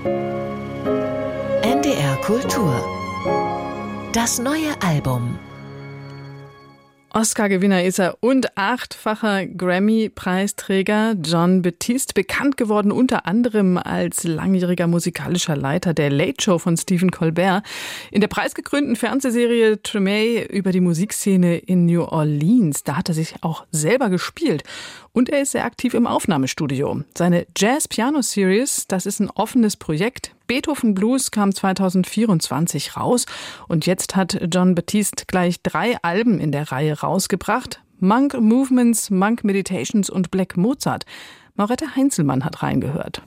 NDR Kultur. Das neue Album. Oscar-Gewinner ist er und 8-facher Grammy-Preisträger Jon Batiste, bekannt geworden unter anderem als langjähriger musikalischer Leiter der Late Show von Stephen Colbert. In der preisgekrönten Fernsehserie Treme über die Musikszene in New Orleans, da hat er sich auch selber gespielt. Und er ist sehr aktiv im Aufnahmestudio. Seine Jazz-Piano-Series, das ist ein offenes Projekt. Beethoven Blues kam 2024 raus und jetzt hat Jon Batiste gleich 3 Alben in der Reihe rausgebracht. Monk Movements, Monk Meditations und Black Mozart. Maurette Heinzelmann hat reingehört.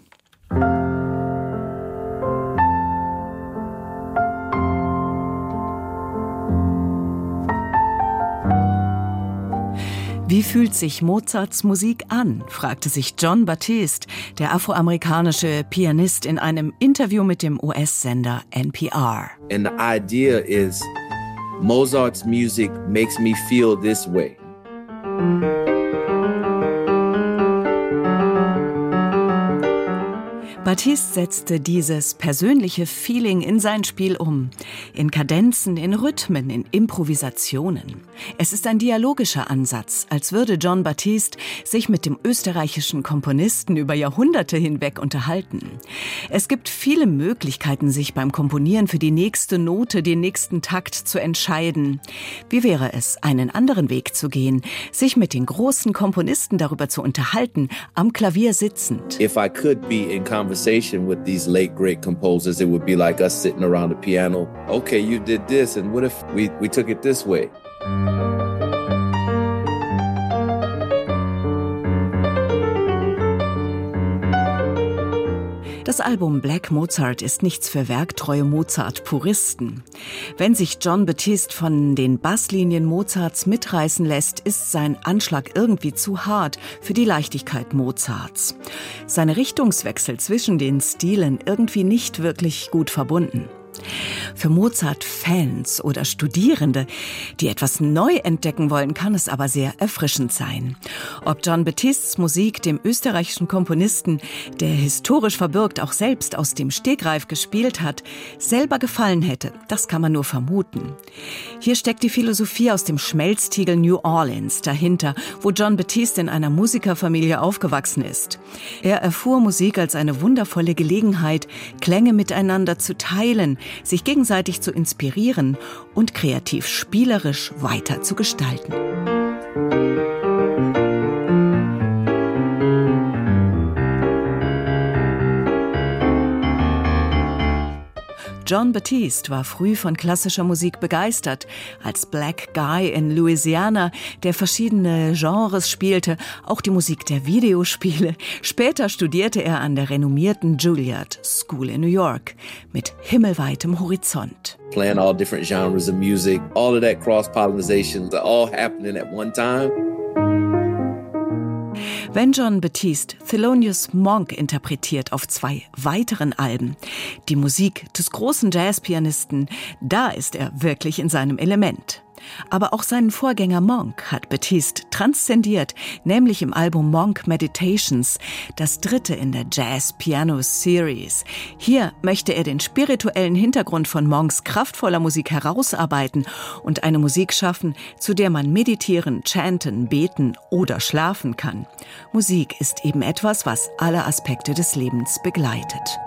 Wie fühlt sich Mozarts Musik an, fragte sich Jon Batiste, der afroamerikanische Pianist, in einem Interview mit dem US-Sender NPR. And the idea is Mozart's music makes me feel this way. Batiste setzte dieses persönliche Feeling in sein Spiel um. In Kadenzen, in Rhythmen, in Improvisationen. Es ist ein dialogischer Ansatz, als würde Jon Batiste sich mit dem österreichischen Komponisten über Jahrhunderte hinweg unterhalten. Es gibt viele Möglichkeiten, sich beim Komponieren für die nächste Note, den nächsten Takt zu entscheiden. Wie wäre es, einen anderen Weg zu gehen, sich mit den großen Komponisten darüber zu unterhalten, am Klavier sitzend? If I could be in conversation with these late great composers, it would be like us sitting around the piano. Okay, you did this, and what if we took it this way? Das Album Black Mozart ist nichts für werktreue Mozart-Puristen. Wenn sich Jon Batiste von den Basslinien Mozarts mitreißen lässt, ist sein Anschlag irgendwie zu hart für die Leichtigkeit Mozarts. Seine Richtungswechsel zwischen den Stilen irgendwie nicht wirklich gut verbunden. Für Mozart-Fans oder Studierende, die etwas neu entdecken wollen, kann es aber sehr erfrischend sein. Ob Jon Batistes Musik dem österreichischen Komponisten, der historisch verbürgt auch selbst aus dem Stegreif gespielt hat, selber gefallen hätte, das kann man nur vermuten. Hier steckt die Philosophie aus dem Schmelztiegel New Orleans dahinter, wo Jon Batiste in einer Musikerfamilie aufgewachsen ist. Er erfuhr Musik als eine wundervolle Gelegenheit, Klänge miteinander zu teilen, sich gegenseitig zu inspirieren und kreativ spielerisch weiter zu gestalten. Jon Batiste war früh von klassischer Musik begeistert. Als Black Guy in Louisiana, der verschiedene Genres spielte, auch die Musik der Videospiele. Später studierte er an der renommierten Juilliard School in New York mit himmelweitem Horizont. Playing all different genres of music, all of that cross-pollination, all happening at one time. Wenn Jon Batiste Thelonious Monk interpretiert auf 2 weiteren Alben, die Musik des großen Jazzpianisten, da ist er wirklich in seinem Element. Aber auch seinen Vorgänger Monk hat Batiste transzendiert, nämlich im Album Monk Meditations, das 3. in der Jazz-Piano-Series. Hier möchte er den spirituellen Hintergrund von Monks kraftvoller Musik herausarbeiten und eine Musik schaffen, zu der man meditieren, chanten, beten oder schlafen kann. Musik ist eben etwas, was alle Aspekte des Lebens begleitet.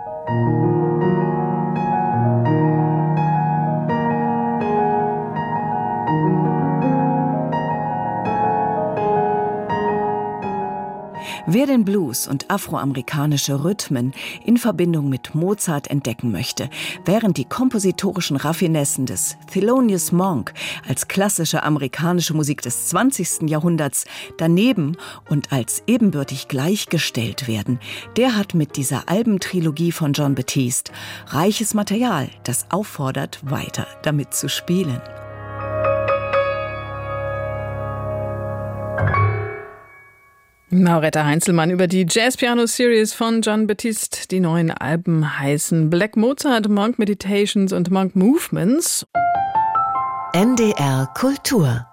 Wer den Blues und afroamerikanische Rhythmen in Verbindung mit Mozart entdecken möchte, während die kompositorischen Raffinessen des Thelonious Monk als klassische amerikanische Musik des 20. Jahrhunderts daneben und als ebenbürtig gleichgestellt werden, der hat mit dieser Albentrilogie von Jon Batiste reiches Material, das auffordert, weiter damit zu spielen. Maurette Heinzelmann über die Jazz-Piano-Series von Jon Batiste. Die neuen Alben heißen Black Mozart, Monk Meditations und Monk Movements. NDR Kultur